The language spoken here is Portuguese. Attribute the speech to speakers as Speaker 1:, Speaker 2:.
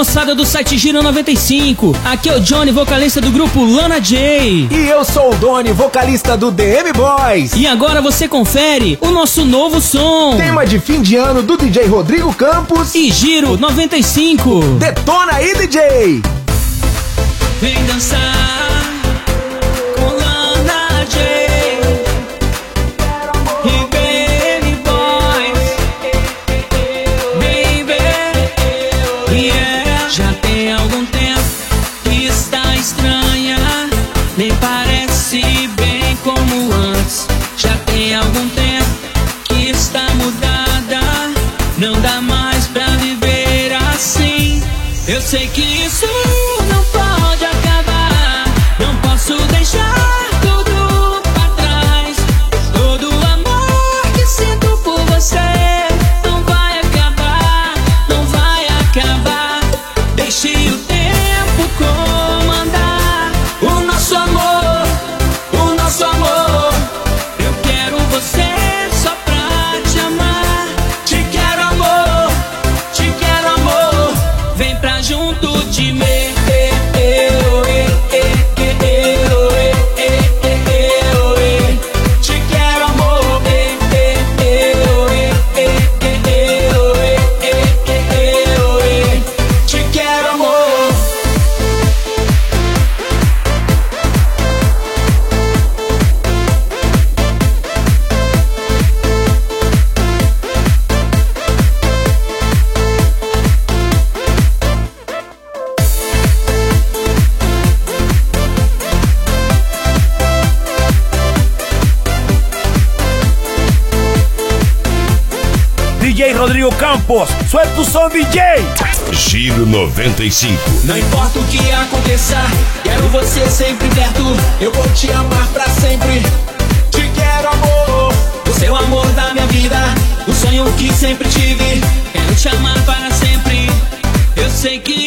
Speaker 1: moçada do site Giro 95. Aqui é o Johnny, vocalista do grupo Lana J.
Speaker 2: E eu sou o Doni, vocalista do DM Boys.
Speaker 1: E agora você confere o nosso novo som.
Speaker 2: Tema de fim de ano do DJ Rodrigo Campos
Speaker 1: e Giro 95.
Speaker 2: Detona aí, DJ!
Speaker 1: Vem dançar com Lana J e Baby Boys, baby, yeah. Já tem algum tempo que está estranha, nem parece bem como antes. Já tem algum tempo que está mudada, não dá mais pra viver assim. Eu sei que isso não pode acabar, não posso deixar tudo pra trás. Todo o amor que sinto por você não vai acabar, não vai acabar. Deixe o tempo comandar o nosso amor, o nosso amor. Eu quero você só pra te amar. Te quero amor, vem pra junto de mim. Te quero amor, te quero amor.
Speaker 2: DJ Rodrigo Campos, suelta o som, DJ!
Speaker 3: Giro 95.
Speaker 1: Não importa o que aconteça, quero você sempre perto. Eu vou te amar pra sempre. Te quero amor, você é o amor da minha vida, o sonho que sempre tive. Quero te amar para sempre. Eu sei que